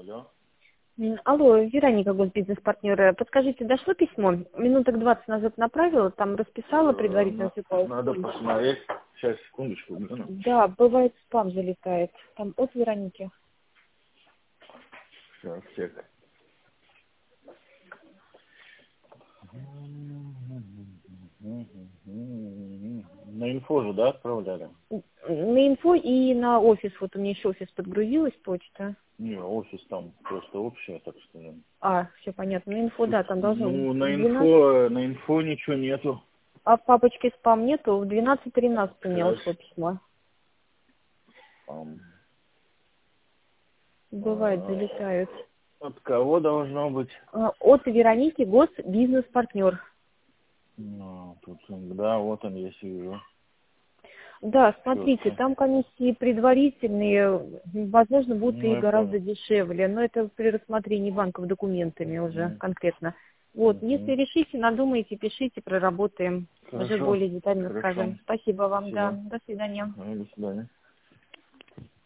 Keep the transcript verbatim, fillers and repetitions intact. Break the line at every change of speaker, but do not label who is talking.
Алло.
М, Алло, Вероника, госбизнес-партнер. Подскажите, дошло письмо? Минуток двадцать назад направила, там расписала
Э,
предварительно
на-
все по
Надо
условиям.
посмотреть. Сейчас, секундочку. Гляну.
Да, бывает спам залетает. Там от Вероники.
Сейчас, чек. На инфо же, да, отправляли?
М, На инфо и на офис. Вот у меня еще офис подгрузилась, почта.
Не, офис там просто общая, так что...
А, все понятно. На инфо, да, там должно быть
Ну, на
двенадцать.
инфо, на инфо ничего нету.
А в папочке спам нету? В двенадцать тринадцать у меня
Сейчас.
ушло письмо.
Ам,
Бывает,
а,
залетают.
От кого должно быть?
А, От Вероники, госбизнес-партнер.
Ну, тут, да, вот он, есть, вижу.
Да, смотрите,
Четко.
там комиссии предварительные, возможно, будут
Ну,
и
я понял.
гораздо дешевле, но это при рассмотрении банков документами уже
Мгм.
конкретно. Вот, если
Мгм.
решите, надумаете, пишите, проработаем, уже
Хорошо.
более детально
Хорошо.
скажем. Спасибо вам, да,
Спасибо.
до свидания.
Ну, до свидания.